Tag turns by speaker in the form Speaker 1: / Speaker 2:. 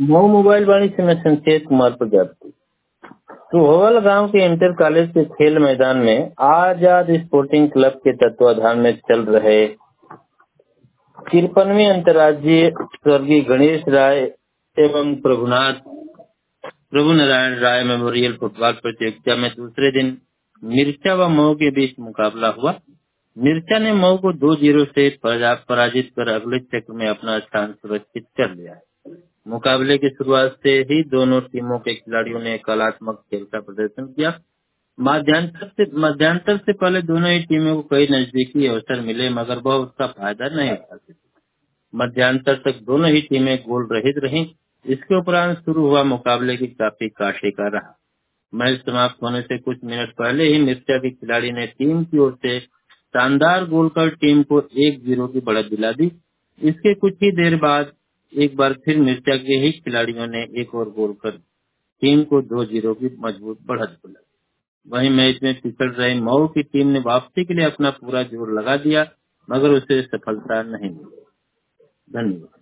Speaker 1: Mau mobile वाणी से मैं संकेत कुमार प्रजापति। तो होवल गांव के इंटर कॉलेज के खेल मैदान में आजाद स्पोर्टिंग क्लब के तत्वाधान में चल रहे 53वीं अंतर्राज्यीय स्वर्गीय गणेश राय एवं प्रभुनारायण राय मेमोरियल फुटबॉल प्रतियोगिता में दूसरे दिन मिर्चा व मऊ के बीच मुकाबला हुआ। मिर्चा ने मऊ को 2-0 से पराजित कर अगले चक्र में अपना स्थान सुरक्षित कर लिया है। मुकाबले की शुरुआत से ही दोनों टीमों के खिलाड़ियों ने कलात्मक खेल का प्रदर्शन किया। मध्यांतर से पहले दोनों ही टीमों को कई नजदीकी अवसर मिले, मगर वह उसका फायदा नहीं उठा सकी। मध्यांतर तक दोनों ही टीमें गोल रहित रहीं। इसके उपरांत शुरू हुआ मुकाबले की काफी कांटे का रहा। मैच समाप्त होने से कुछ मिनट पहले ही मिर्चा के खिलाड़ी ने टीम की ओर से शानदार गोल कर टीम को 1-0 की बढ़त दिला दी। इसके कुछ ही देर बाद एक बार फिर मिर्चा के ही खिलाड़ियों ने एक और गोल कर टीम को 2-0 की मजबूत बढ़त दिला दी। वहीं मैच में पिछड़ रही मऊ की टीम ने वापसी के लिए अपना पूरा जोर लगा दिया, मगर उसे सफलता नहीं मिली। धन्यवाद।